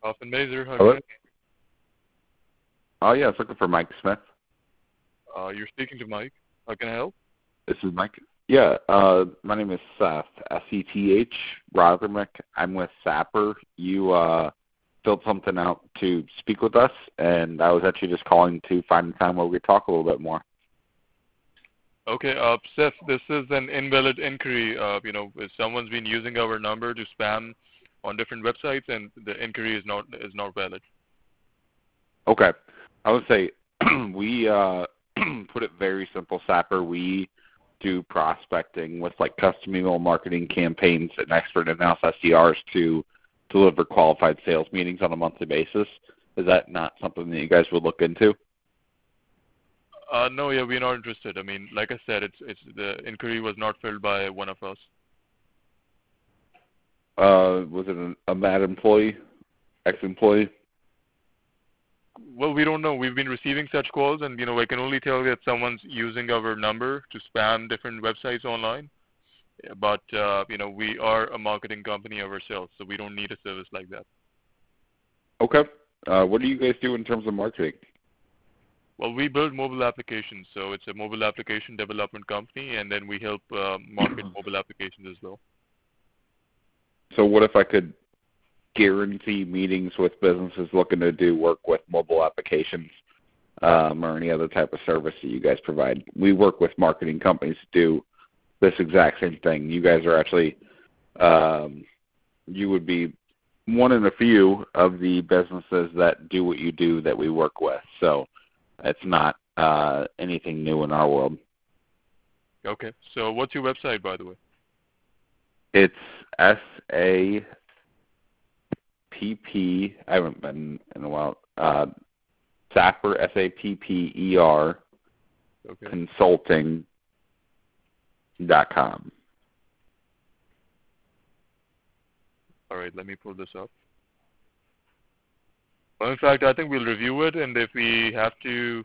Austin Mazer, how Hello? can Oh, yeah, I was looking for Mike Smith. you're speaking to Mike. How can I help? This is Mike. Yeah, my name is Seth, S-E-T-H, Rothermick. I'm with Sapper. You filled something out to speak with us, and I was actually just calling to find a time where we could talk a little bit more. Okay, Seth, this is an invalid inquiry. If someone's been using our number to spam on different websites, and the inquiry is not valid. Okay. I would say we put it very simple, Sapper. We do prospecting with like custom email marketing campaigns and expert in-house SDRs to deliver qualified sales meetings on a monthly basis. Is that not something that you guys would look into? No, yeah, we're not interested. I mean, like I said, it's the inquiry was not filled by one of us. Was it a mad employee, ex-employee? Well, we don't know. We've been receiving such calls, and I can only tell you that someone's using our number to spam different websites online. But we are a marketing company ourselves, so we don't need a service like that. Okay. What do you guys do in terms of marketing? Well, we build mobile applications, so it's a mobile application development company, and then we help market mobile applications as well. So what if I could guarantee meetings with businesses looking to do work with mobile applications or any other type of service that you guys provide? We work with marketing companies to do this exact same thing. You guys are actually, you would be one in a few of the businesses that do what you do that we work with. So it's not anything new in our world. Okay. So what's your website, by the way? It's SAPP. I haven't been in a while. Sapper, SAPPER, Okay. consulting.com. All right, let me pull this up. Well, in fact, I think we'll review it, and if we have to,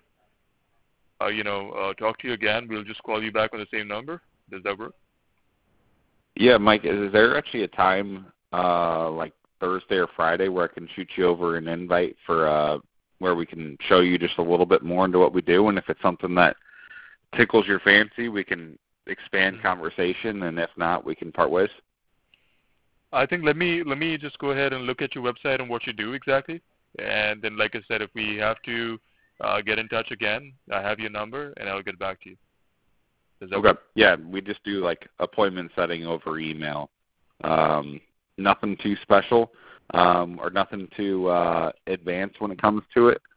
talk to you again, we'll just call you back on the same number. Does that work? Yeah, Mike, is there actually a time like Thursday or Friday where I can shoot you over an invite for where we can show you just a little bit more into what we do, and if it's something that tickles your fancy, we can expand conversation, and if not, we can part ways? I think let me just go ahead and look at your website and what you do exactly, and then, like I said, if we have to get in touch again, I have your number, and I'll get back to you. Does that work? Yeah, we just do like appointment setting over email. Nothing too special or nothing too advanced when it comes to it.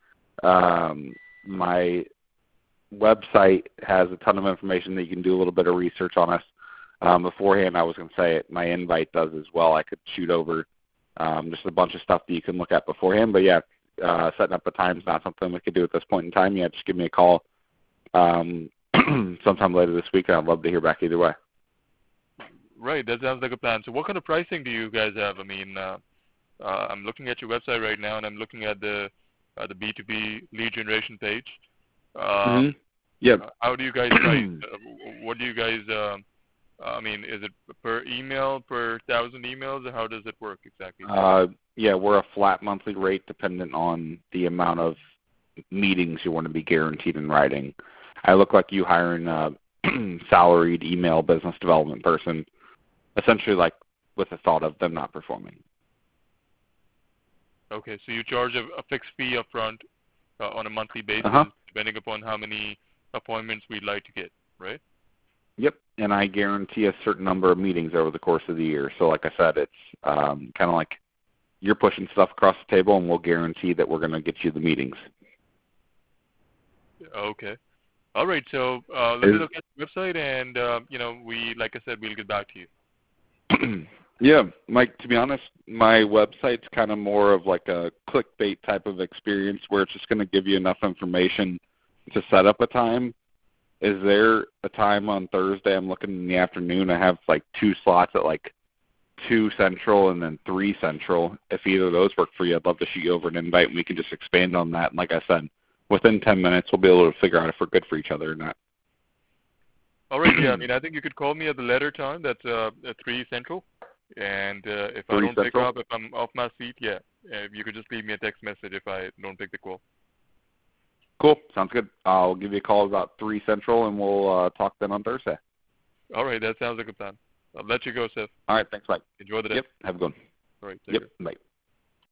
My website has a ton of information that you can do a little bit of research on us. Beforehand, I was going to say it. My invite does as well. I could shoot over just a bunch of stuff that you can look at beforehand. But, yeah, setting up a time is not something we could do at this point in time. Yeah, just give me a call sometime later this week, and I'd love to hear back either way. Right, that sounds like a plan. So what kind of pricing do you guys have? I mean, I'm looking at your website right now, and I'm looking at the B2B lead generation page. Yeah. How do you guys price? What do you guys, is it per email, per 1,000 emails, or how does it work exactly? Yeah, we're a flat monthly rate dependent on the amount of meetings you want to be guaranteed in writing. I look like you hiring a salaried email business development person, essentially like with the thought of them not performing. Okay, so you charge a fixed fee up front on a monthly basis, depending upon how many appointments we'd like to get, right? Yep, and I guarantee a certain number of meetings over the course of the year. So like I said, it's kind of like you're pushing stuff across the table, and we'll guarantee that we're going to get you the meetings. Okay. All right, so let me look at the website, and, like I said, we'll get back to you. Yeah, Mike, to be honest, my website's kind of more of like a clickbait type of experience where it's just going to give you enough information to set up a time. Is there a time on Thursday? I'm looking in the afternoon. I have like 2 slots at like 2 Central and then 3 Central. If either of those work for you, I'd love to shoot you over an invite, and we can just expand on that. And like I said, within 10 minutes, we'll be able to figure out if we're good for each other or not. All right, yeah. I think you could call me at the later time. That's at 3 Central. And if I 3 don't pick Central? up, if I'm off my seat, yeah, you could just leave me a text message if I don't pick the call. Cool. Sounds good. I'll give you a call about 3 Central, and we'll talk then on Thursday. All right, that sounds like a plan. I'll let you go, Seth. All right. Thanks, Mike. Enjoy the day. Yep. Have a good one. All right, take Yep. care. Bye.